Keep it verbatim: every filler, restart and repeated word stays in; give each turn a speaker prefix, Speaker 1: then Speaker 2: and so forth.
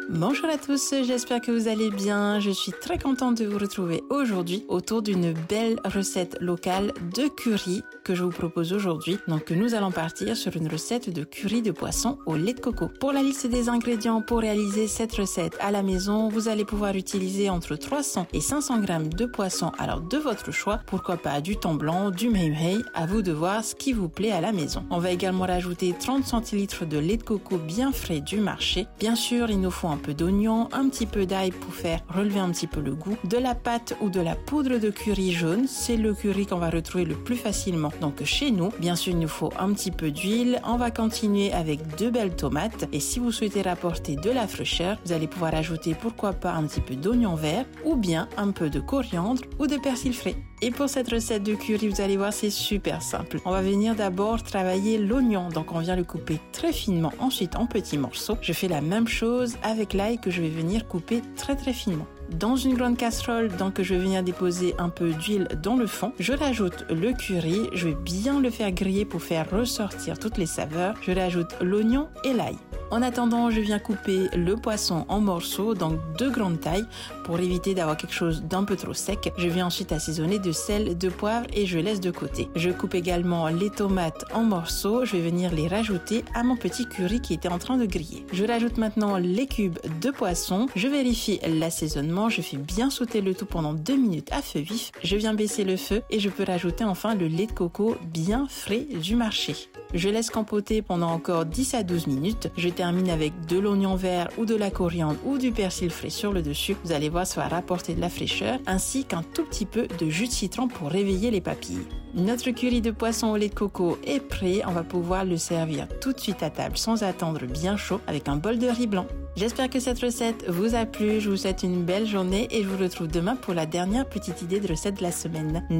Speaker 1: Bonjour à tous, j'espère que vous allez bien. Je suis très contente de vous retrouver aujourd'hui autour d'une belle recette locale de curry que je vous propose aujourd'hui. Donc nous allons partir sur une recette de curry de poisson au lait de coco. Pour la liste des ingrédients pour réaliser cette recette à la maison, vous allez pouvoir utiliser entre trois cents et cinq cents grammes de poisson, alors de votre choix. Pourquoi pas du thon blanc, du mei mei, à vous de voir ce qui vous plaît à la maison. On va également rajouter trente centilitres de lait de coco bien frais du marché. Bien sûr, il nous faut un peu d'oignon, un petit peu d'ail pour faire relever un petit peu le goût, de la pâte ou de la poudre de curry jaune, c'est le curry qu'on va retrouver le plus facilement donc chez nous. Bien sûr, il nous faut un petit peu d'huile. On va continuer avec deux belles tomates et si vous souhaitez rapporter de la fraîcheur, vous allez pouvoir ajouter pourquoi pas un petit peu d'oignon vert ou bien un peu de coriandre ou de persil frais. Et pour cette recette de curry, vous allez voir, c'est super simple. On va venir d'abord travailler l'oignon, donc on vient le couper très finement, ensuite en petits morceaux. Je fais la même chose avec l'ail que je vais venir couper très très finement. Dans une grande casserole, donc je vais venir déposer un peu d'huile dans le fond. Je rajoute le curry, je vais bien le faire griller pour faire ressortir toutes les saveurs. Je rajoute l'oignon et l'ail. En attendant, je viens couper le poisson en morceaux, donc de grande taille, pour éviter d'avoir quelque chose d'un peu trop sec. Je viens ensuite assaisonner de sel, de poivre et je laisse de côté. Je coupe également les tomates en morceaux. Je vais venir les rajouter à mon petit curry qui était en train de griller. Je rajoute maintenant les cubes de poisson. Je vérifie l'assaisonnement. Je fais bien sauter le tout pendant deux minutes à feu vif. Je viens baisser le feu et je peux rajouter enfin le lait de coco bien frais du marché. Je laisse compoter pendant encore dix à douze minutes. Je termine avec de l'oignon vert ou de la coriandre ou du persil frais sur le dessus. Vous allez voir, ça va rapporter de la fraîcheur ainsi qu'un tout petit peu de jus de citron pour réveiller les papilles. Notre curry de poisson au lait de coco est prêt. On va pouvoir le servir tout de suite à table sans attendre bien chaud avec un bol de riz blanc. J'espère que cette recette vous a plu. Je vous souhaite une belle journée et je vous retrouve demain pour la dernière petite idée de recette de la semaine.